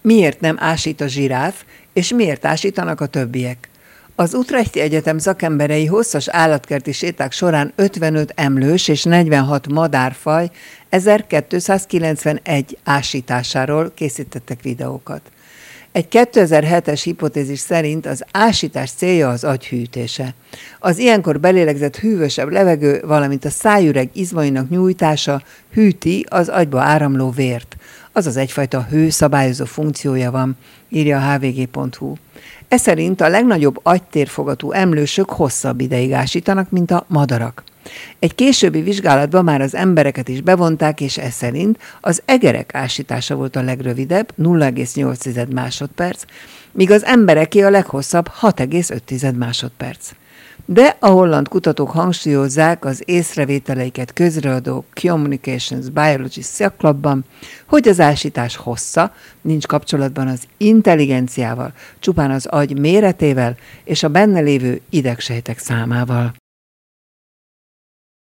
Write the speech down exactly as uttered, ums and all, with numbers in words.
Miért nem ásít a zsiráf, és miért ásítanak a többiek? Az Utrechti Egyetem szakemberei hosszas állatkerti séták során ötvenöt emlős és negyvenhat madárfaj ezerkétszázkilencvenegy ásításáról készítettek videókat. Egy kétezer-hetes hipotézis szerint az ásítás célja az agy hűtése. Az ilyenkor belélegzett hűvösebb levegő, valamint a szájüreg izmainak nyújtása hűti az agyba áramló vért. Azaz egyfajta hőszabályozó funkciója van, írja a há vé gé pont hú. Ez szerint a legnagyobb agytérfogatú emlősök hosszabb ideig ásítanak, mint a madarak. Egy későbbi vizsgálatban már az embereket is bevonták, és ez szerint az egerek ásítása volt a legrövidebb, nulla egész nyolc másodperc, míg az embereké a leghosszabb, hat egész öt másodperc. De a holland kutatók hangsúlyozzák az észrevételeiket közreadó Communications Biology szaklapban, hogy az ásítás hossza nincs kapcsolatban az intelligenciával, csupán az agy méretével és a benne lévő idegsejtek számával.